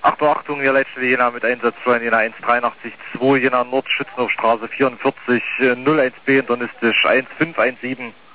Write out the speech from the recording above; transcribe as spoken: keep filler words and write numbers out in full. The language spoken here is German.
Achtung, Achtung, hier Leitstelle Jena mit Einsatzsteuern Jena eins dreiundachtzig zwei, Jena Nord, Schützenhofstraße vierundvierzig, null eins B, internistisch eins fünf eins sieben.